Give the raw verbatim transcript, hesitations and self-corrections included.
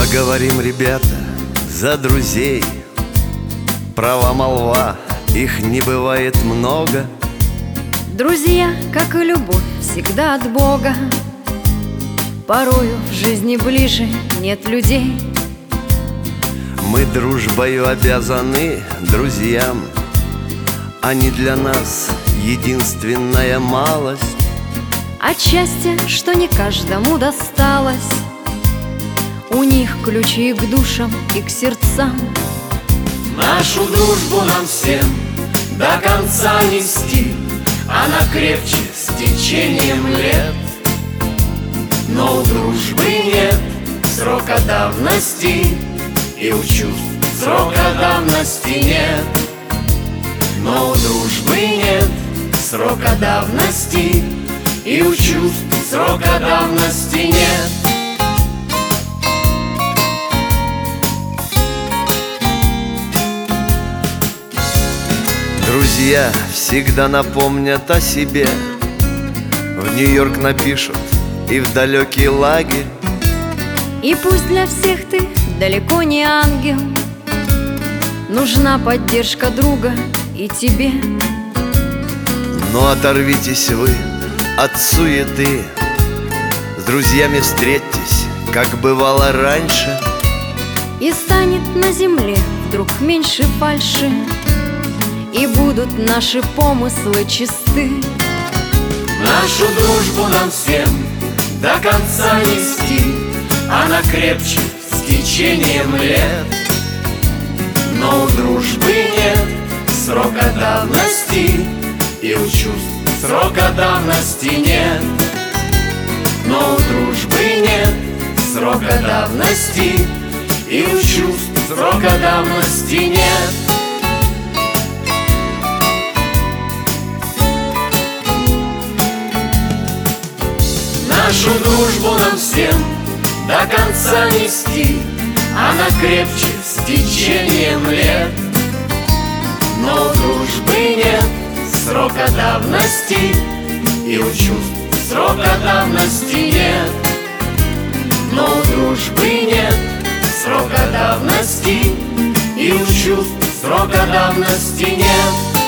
Поговорим, ребята, за друзей. Права молва, их не бывает много. Друзья, как и любовь, всегда от Бога. Порою в жизни ближе нет людей. Мы дружбою обязаны друзьям. Они для нас единственная малость. От счастья, что не каждому досталось. У них ключи к душам и к сердцам. Нашу дружбу нам всем до конца нести. Она крепче с течением лет. Но у дружбы нет срока давности, и у чувств срока давности нет. Но у дружбы нет срока давности, и у чувств срока давности нет. Друзья всегда напомнят о себе. В Нью-Йорк напишут и в далекий лагерь. И пусть для всех ты далеко не ангел, нужна поддержка друга и тебе. Но оторвитесь вы от суеты, с друзьями встретьтесь, как бывало раньше. И станет на земле вдруг меньше фальши, и будут наши помыслы чисты. Нашу дружбу нам всем до конца нести. Она крепче с течением лет. Но у дружбы нет срока давности, и у чувств срока давности нет. Но у дружбы нет срока давности, и у чувств срока давности нет. Нашу дружбу нам всем до конца нести. Она крепче с течением лет. Но у дружбы нет срока давности, и у чувств срока давности нет. Но у дружбы нет срока давности, и у чувств срока давности нет.